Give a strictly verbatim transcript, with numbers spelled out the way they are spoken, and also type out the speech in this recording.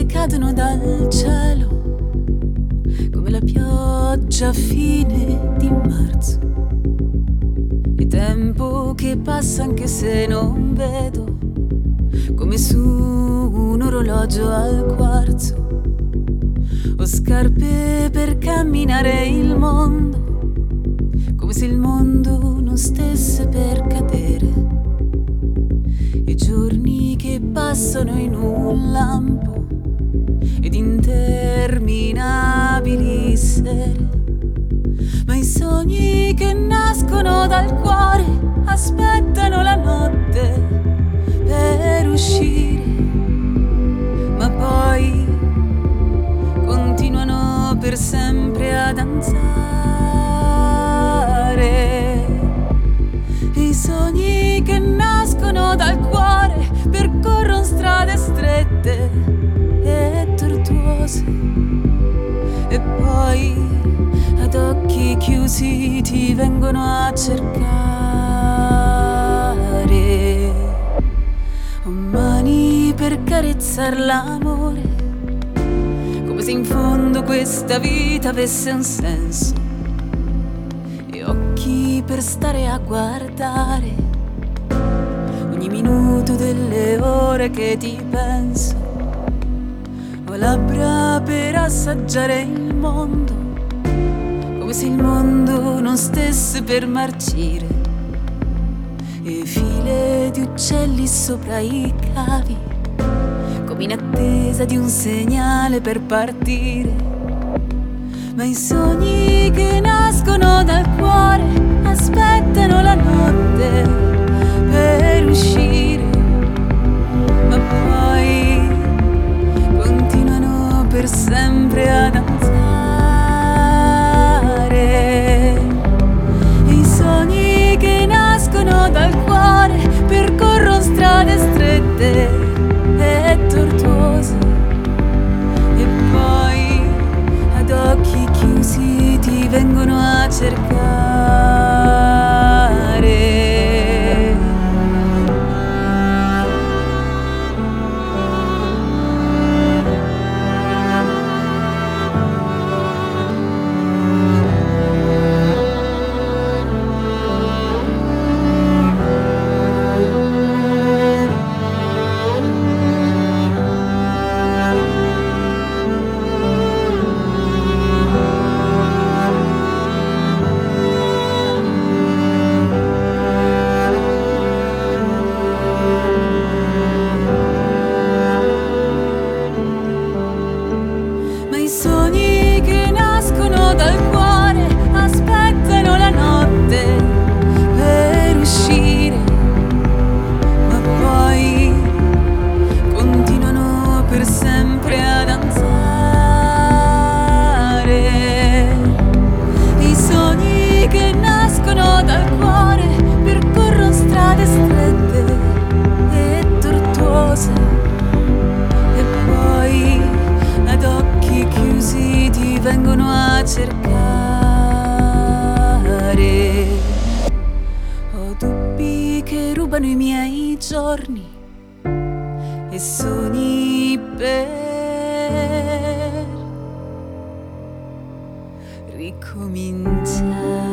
che cadono dal cielo come la pioggia a fine di marzo, e tempo che passa anche se non vedo, come su un orologio al quarzo. Ho scarpe per camminare il mondo, come se il mondo non stesse per cadere, e giorni che passano in un lampo ed interminabili sere. Ma i sogni che nascono dal cuore aspettano la notte per uscire, ma poi continuano per sempre a danzare. I sogni che nascono dal cuore percorrono strade strette e tortuose, e poi ad occhi chiusi ti vengono a cercare. Ho mani per carezzar l'amore, come se in fondo questa vita avesse un senso, e occhi per stare a guardare ogni minuto delle ore che ti penso. Ho labbra per assaggiare il mondo, come se il mondo non stesse per marcire, e file di uccelli sopra i cavi, come in attesa di un segnale per partire. Ma i sogni che nascono dal cuore aspettano la notte per uscire, ma poi continuano per sempre a danzare. I sogni che nascono dal cuore percorrono strade strette e tortuose, e poi ad occhi chiusi ti vengono a cercare. Vengono a cercare. Ho dubbi che rubano i miei giorni e sogni per ricominciare.